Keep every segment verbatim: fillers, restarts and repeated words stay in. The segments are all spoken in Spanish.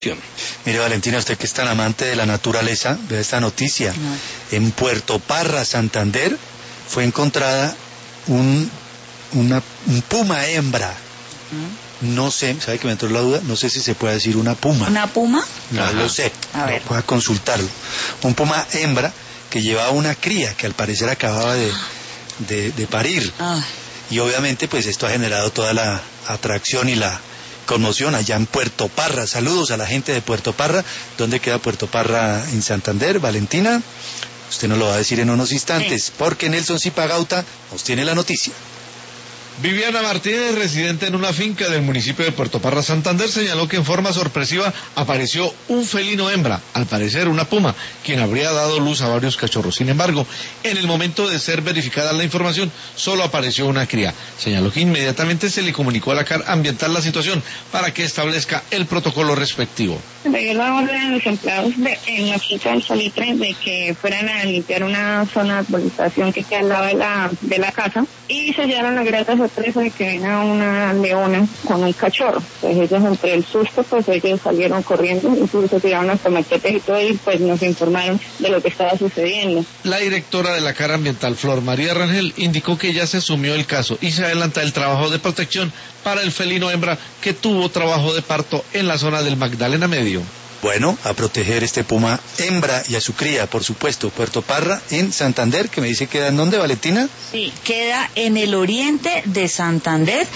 Mire, Valentina, usted que es tan amante de la naturaleza, ve esta noticia. No. En Puerto Parra, Santander, fue encontrada un, una, un puma hembra. ¿Mm? No sé, ¿sabe que me entró la duda? No sé si se puede decir una puma. ¿Una puma? No lo sé, a ver. No puedo consultarlo. Un puma hembra que llevaba una cría que al parecer acababa de, de, de parir. Ah. Y obviamente pues esto ha generado toda la atracción y la conmoción allá en Puerto Parra. Saludos a la gente de Puerto Parra. ¿Dónde queda Puerto Parra en Santander, Valentina? Usted nos lo va a decir en unos instantes, sí. Porque Nelson Zipagauta nos tiene la noticia. Viviana Martínez, residente en una finca del municipio de Puerto Parra, Santander, señaló que en forma sorpresiva apareció un felino hembra, al parecer una puma, quien habría dado luz a varios cachorros. Sin embargo, en el momento de ser verificada la información, solo apareció una cría. Señaló que inmediatamente se le comunicó a la C A R ambiental la situación para que establezca el protocolo respectivo. Le dio la orden a los empleados de, en la finca del Salitre de que fueran a limpiar una zona de arbolización que queda al lado de la, de la casa y sellaron la grata sorpresa de que venía una leona con un cachorro. Pues ellos, entre el susto, pues ellos salieron corriendo, incluso tiraron hasta machetes y todo, y pues nos informaron de lo que estaba sucediendo. La directora de la C A R ambiental, Flor María Rangel, indicó que ya se asumió el caso y se adelanta el trabajo de protección para el felino hembra que tuvo trabajo de parto en la zona del Magdalena Medio. Bueno, a proteger este puma hembra y a su cría, por supuesto. Puerto Parra, en Santander, que me dice queda en dónde, Valentina. Sí, queda en el oriente de Santander,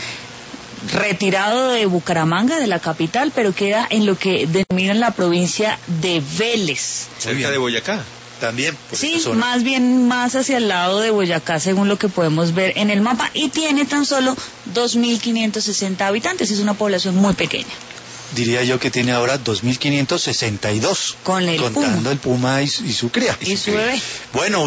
retirado de Bucaramanga, de la capital, pero queda en lo que denominan la provincia de Vélez. Cerca de Boyacá. También. Por sí, más bien más hacia el lado de Boyacá, según lo que podemos ver en el mapa, y tiene tan solo dos mil quinientos sesenta habitantes, es una población muy pequeña. Diría yo que tiene ahora dos mil quinientos sesenta y dos. Con el contando puma. el puma y, y su cría. Y su bebé. Bueno.